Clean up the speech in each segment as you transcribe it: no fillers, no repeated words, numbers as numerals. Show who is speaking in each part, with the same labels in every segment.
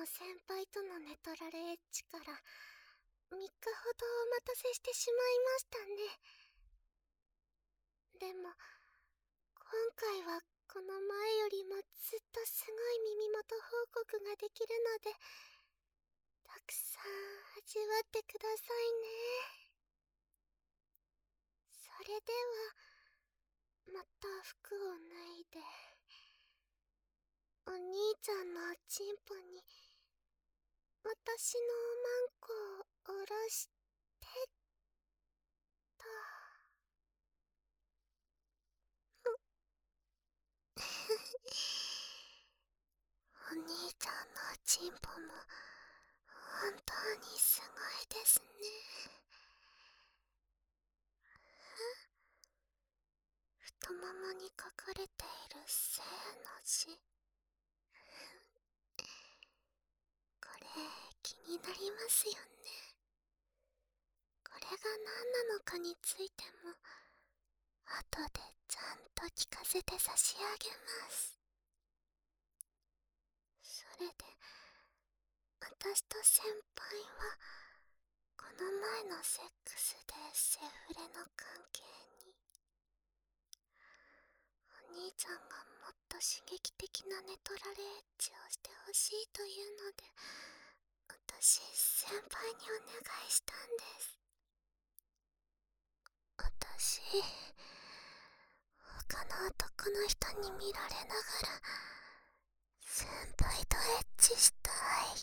Speaker 1: 先輩との寝取られエッチから3日ほどお待たせしてしまいましたね。でも今回はこの前よりもずっとすごい耳元報告ができるので、たくさん味わってくださいね。それではまた服を脱いで、お兄ちゃんのおちんぽに私のおまんこを下ろしてと。お兄ちゃんのおちんぽも本当にすごいですね。太ももに書かれている正の字、これ気になりますよね。これが何なのかについても後でちゃんと聞かせて差し上げます。それで私と先輩はこの前のセックスでセフレの関係に。お兄ちゃんがもっと刺激的な寝取られエッチをしてほしいというので、私先輩にお願いしたんです。私他の男の人に見られながら先輩とエッチしたいって。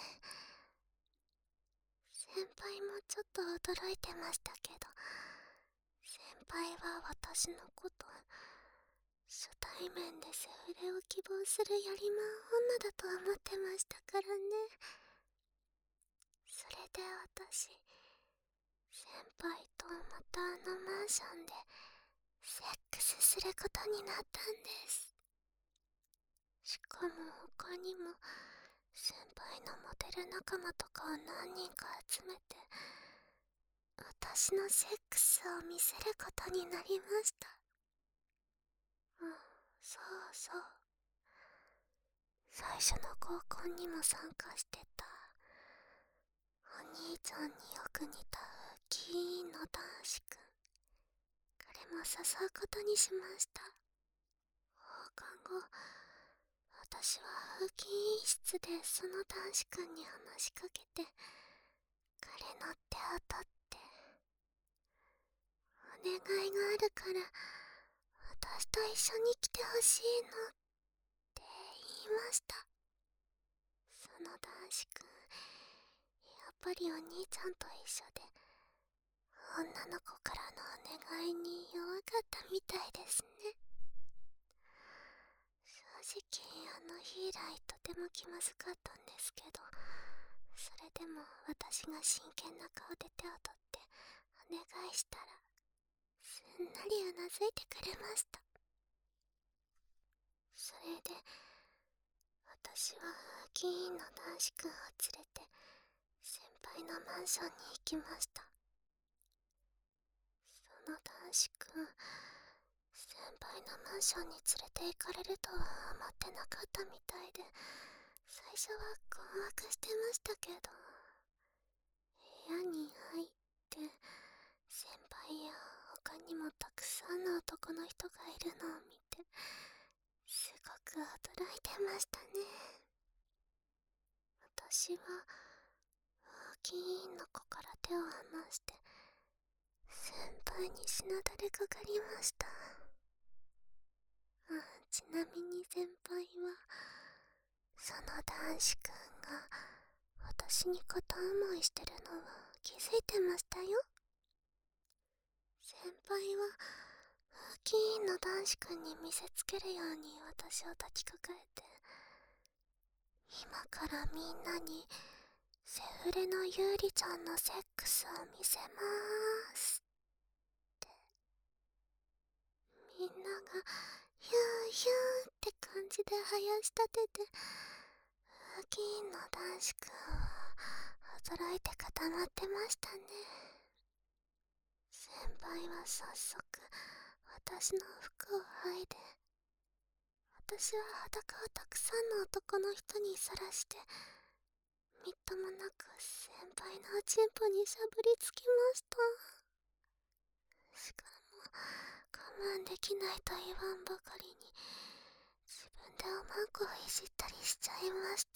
Speaker 1: 先輩もちょっと驚いてましたけど、先輩は私のこと初対面でセフレを希望するやりまん女だと思ってましたからね。それで私、先輩とまたマンションでセックスすることになったんです。しかも他にも先輩のモデル仲間とかを何人か集めて私のセックスを見せることになりました。そうそう、最初の合コンにも参加してたお兄ちゃんによく似たキーンの男子くん、彼も誘うことにしました。放課後、私は風紀委員室でその男子くんに話しかけて、彼の手を取ってお願いがあるから私と一緒に来てほしいのって言いました。その男子くん、やっぱりお兄ちゃんと一緒で女の子からのお願いに弱かったみたいですね。正直あの日以来とても気まずかったんですけど、それでも私が真剣な顔で手を取ってお願いしたらすんなりうなずいてくれました。それで私は議員の男子くんを連れて先輩のマンションに行きました。その男子くん、先輩のマンションに連れて行かれるとは思ってなかったみたいで、最初は困惑してましたけど、部屋に入って先輩や他にもたくさんの男の人がいるのを見てすごく驚いてましたね。私は議員の子から手を離して先輩にしなだれかかりました。ちなみに先輩はその男子くんが私に片思いしてるのは気づいてましたよ。先輩は議員の男子くんに見せつけるように私を抱きかかえて、今からみんなにセフレのユーリちゃんのセックスを見せまーすって。みんながヒューヒューって感じで生やし立てて、議員の男子くんは驚いて固まってましたね。先輩は早速私の服を剥いで私は裸をたくさんの男の人にさらして、みっともなく先輩のおちんぽにしゃぶりつきました。しかも我慢できないと言わんばかりに、自分でおまんこをいじったりしちゃいました。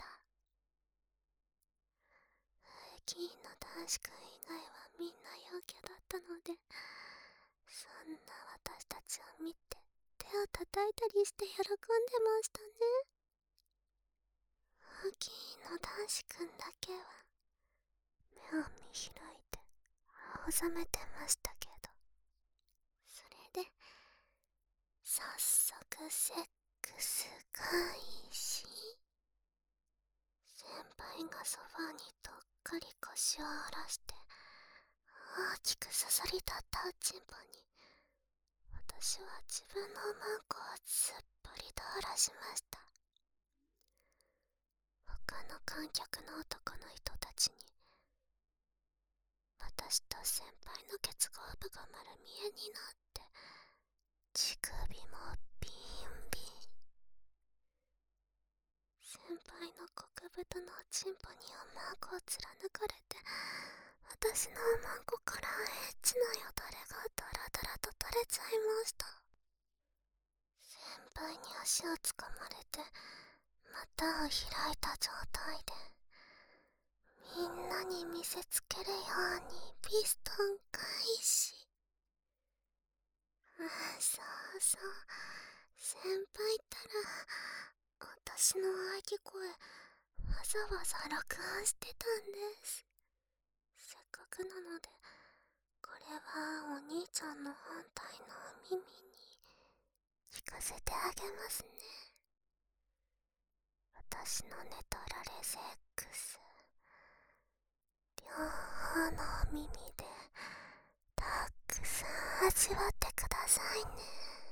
Speaker 1: 駅員の男子くん以外はみんな陽キャだったので、そんな私たちを見て手を叩いたりして喜んでましたね。駅員の男子くんだけは目を見開いて青ざめてましたけど、それで早速セックス開始。先輩がそばにどっかり腰を下ろして大きくそそり立ったおちんぽに、私は自分のマンコをすっぽりと下ろしました。他の観客の男の人たちに私と先輩の結合部が丸見えになって、乳首もビンビン。先輩の極太のおちんぽにおまんこを貫かれて、私のおまんこからエッチなよだれがダラダラと垂れちゃいました。先輩に足をつかまれて股を開いた状態で、みんなに見せつけるようにピストン開始。そうそう、先輩ったら私の喘ぎ声わざわざ録音してたんです。せっかくなので、これはお兄ちゃんの本体のお耳に聞かせてあげますね。私の寝取られセックス、両方のお耳でたくさん味わってくださいね。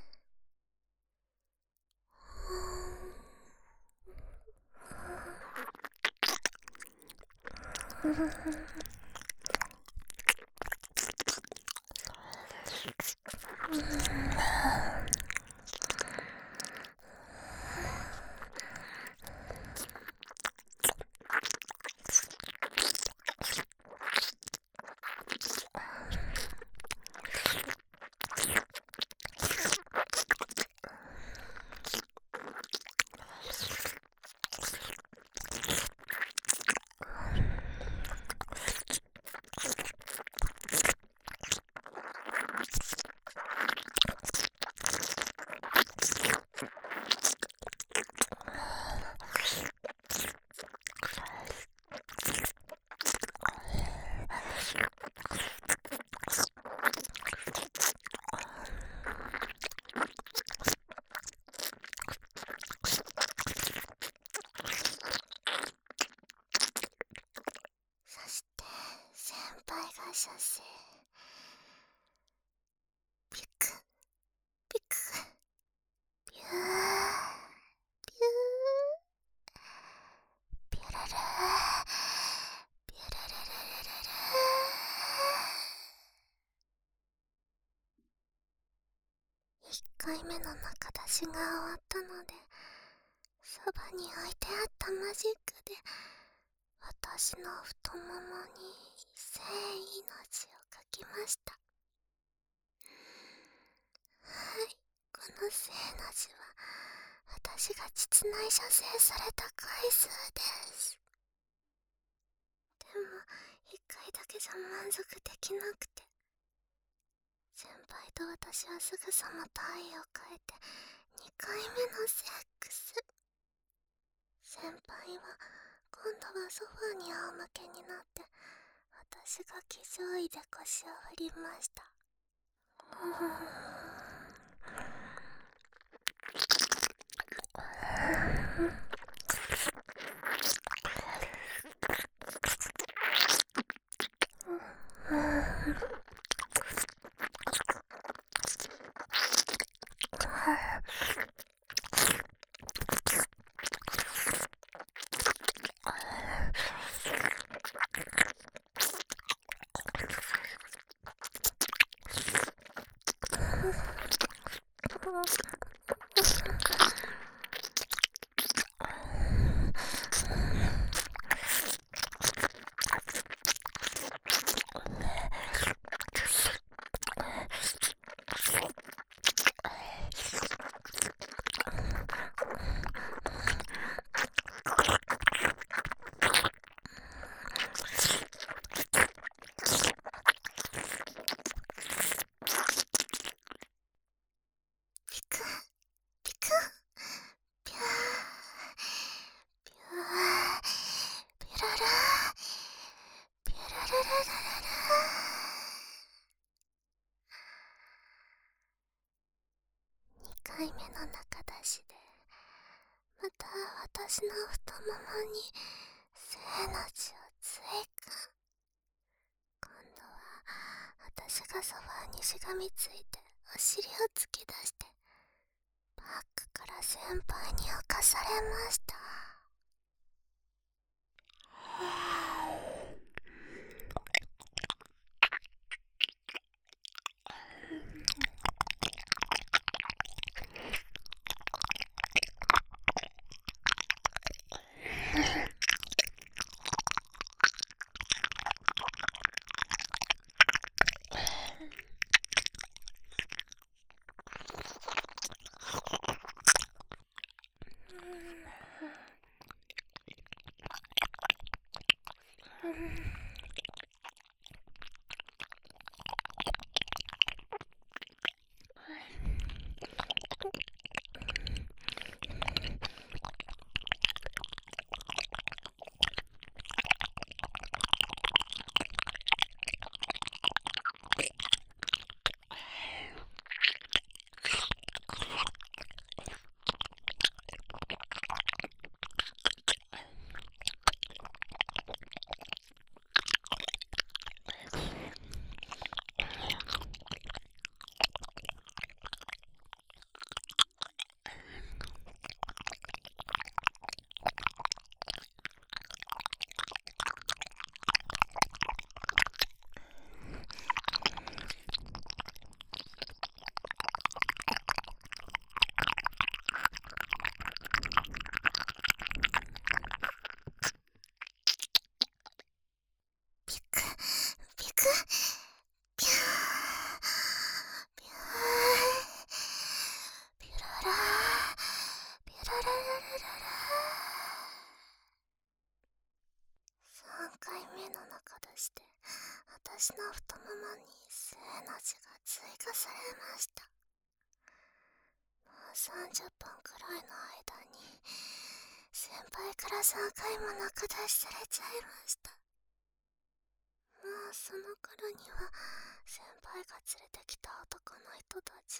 Speaker 1: そして先輩が射精。ピクピクピューピューピュルルピュルルルルル。1回目の中出しが終わったので、そばに置いてあったマジックで私の太ももに聖意の字を書きました。はい、この聖の字は私が膣内射精された回数です。でも1回だけじゃ満足できなくて、先輩と私はすぐさま体位を変えて2回目のセックス。先輩は今度はソファに仰向けになって、私が気上位で腰を振りました。 私の太ももに正の字を追加。今度は私がソファーにしがみついてお尻を突き出してバックから先輩に侵されました。3回目の中出して私の太ももに正の字が追加されました。もう30分くらいの間に先輩から3回も中出しされちゃいました。もうその頃には先輩が連れてきた男の人たち、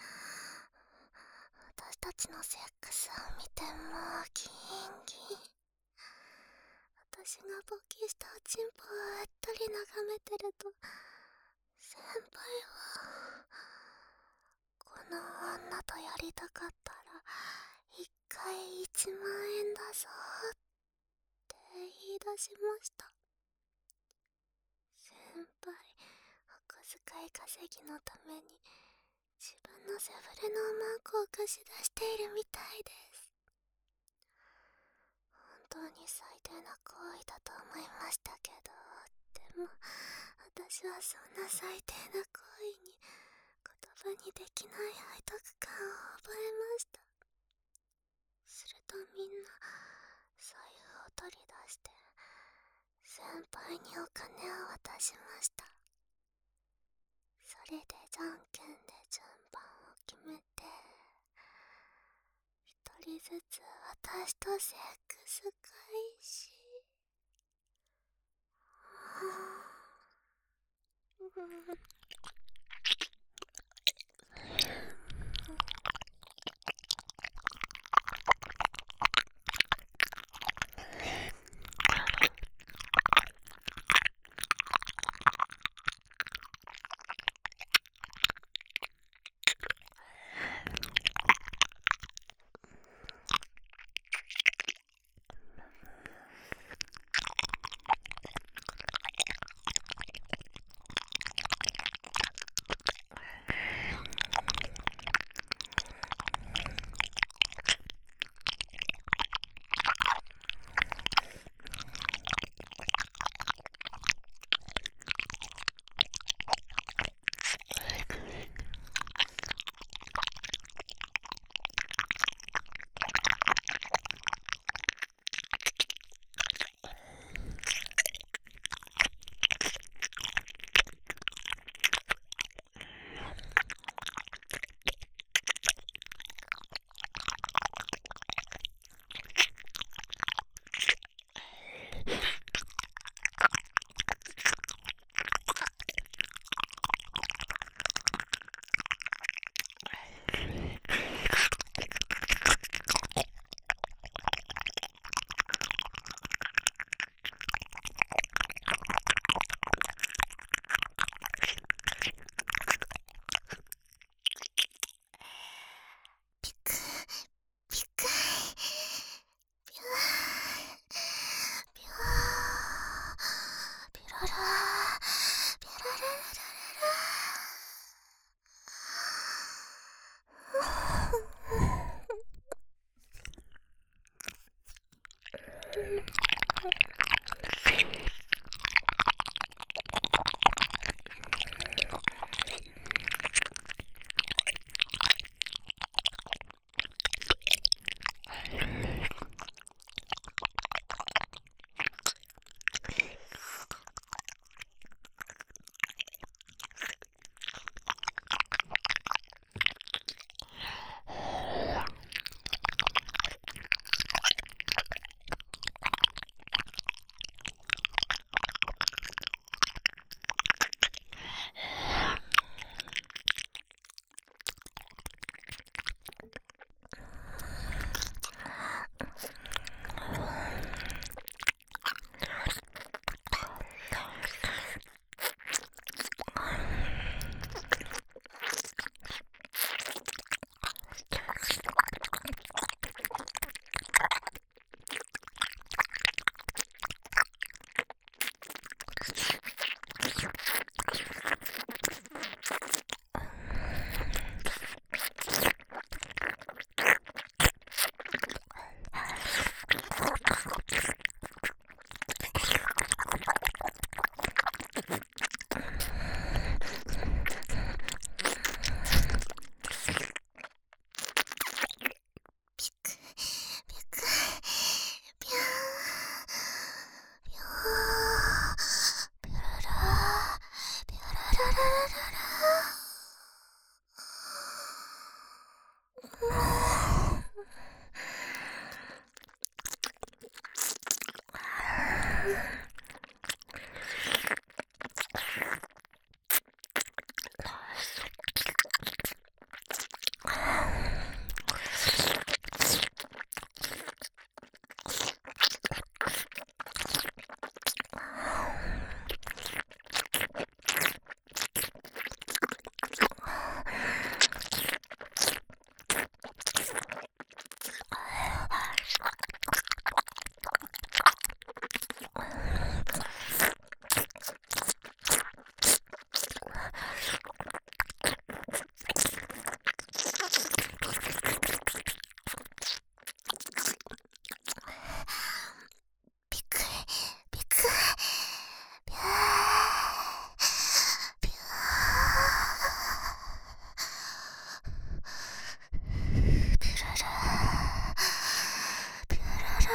Speaker 1: 私たちのセックスを見てもうギンギン。私が勃起したおちんぽをうっとり眺めてると、先輩はこの女とやりたかったら1回1万円だぞって言い出しました。先輩、お小遣い稼ぎのために自分のセフレのマークを貸し出しているみたいです。本当に最低な行為だと思いましたけど、でも私はそんな最低な行為に言葉にできない背徳感を覚えました。するとみんな財布を取り出して先輩にお金を渡しました。それでじゃんけんで順番を決めて、一人ずつ私とセックス開始。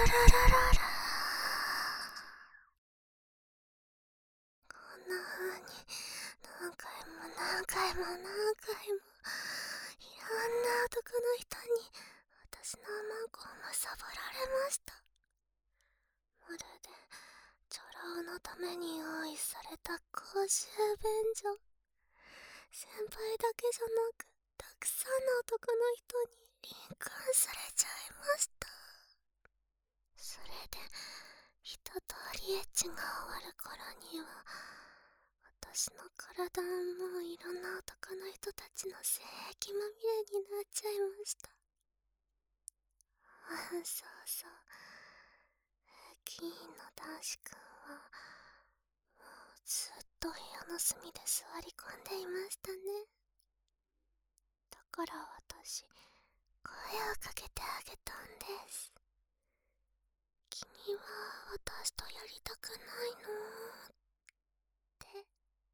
Speaker 1: らら。こんな風に何回も何回も何回もいろんな男の人に私のマンコを貪られました。まるでチョロのために用意された公衆便所。先輩だけじゃなくたくさんの男の人に輪姦されちゃいました。それで一通りエッチが終わる頃には私の体もいろんな男の人たちの性液まみれになっちゃいました。そうそう、駅員の男子くんはもうずっと部屋の隅で座り込んでいましたね。だから私声をかけてあげたんです。君は私とやりたくないのって。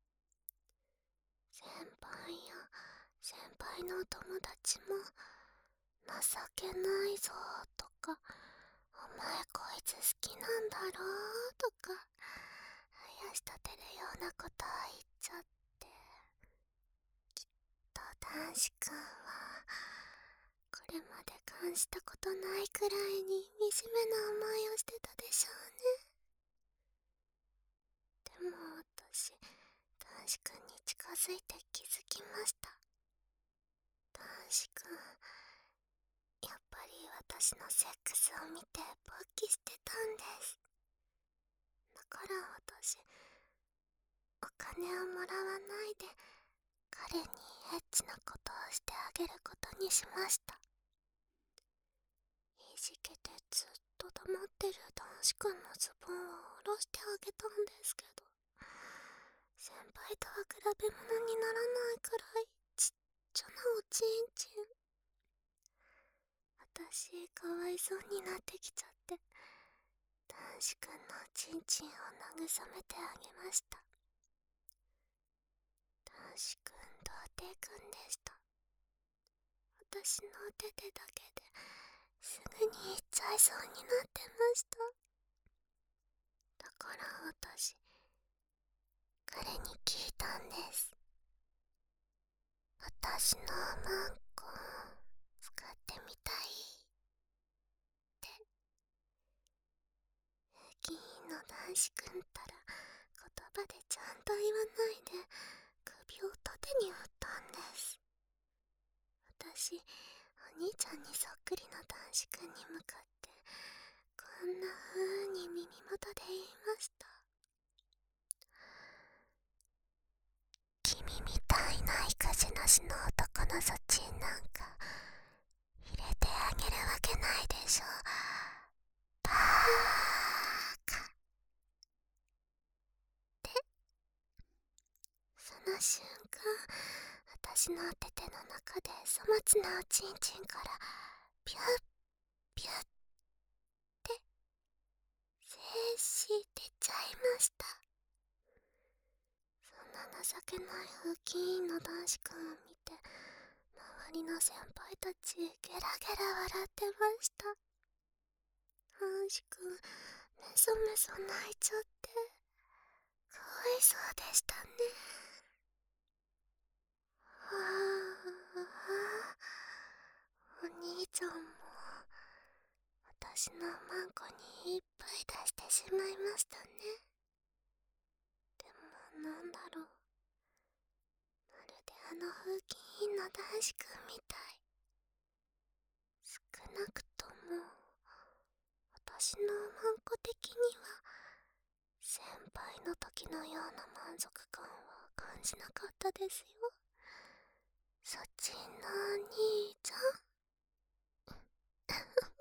Speaker 1: 先輩や先輩のお友達も情けないぞとか、お前こいつ好きなんだろうとかあやしたてるようなことを言っちゃって、きっと男子くんはこれまで感じたことないくらいに惨めな思いをしてたでしょうね。でも私、男子くんに近づいて気づきました。男子くん、やっぱり私のセックスを見て勃起してたんです。だから私、お金をもらわないで彼にエッチなことをしてあげることにしました。いじけてずっと黙ってる男子くんのズボンを下ろしてあげたんですけど、先輩とは比べ物にならないくらいちっちゃなおちんちん。私かわいそうになってきちゃって、男子くんのちんちんを慰めてあげました。男子くん童貞くんでした。私のお手手だけですぐに行っちゃいそうになってました。だから私、彼に聞いたんです。私のマンコ使ってみたいって。駅員の男子くんったら言葉でちゃんと言わないで首を縦に打ったんです。私、お兄ちゃんにそっくりな男子くんに向かってこんな風に耳元で言いました。君みたいな育児なしの男のそちんなんか入れてあげるわけないでしょ、バーカって。その瞬間、私の手手の中で粗末なおちんちんからピュッピュッって精子出ちゃいました。そんな情けない風紀委員の男子くんを見て、周りの先輩たちゲラゲラ笑ってました。男子くんメソメソ泣いちゃってかわいそうでしたね。お兄ちゃんも私のマンコにいっぱい出してしまいましたね。でもなんだろう、まるで風紀委員の男子くんみたい。少なくとも私のマンコ的には先輩の時のような満足感は感じなかったですよ。そっちのお兄ちゃん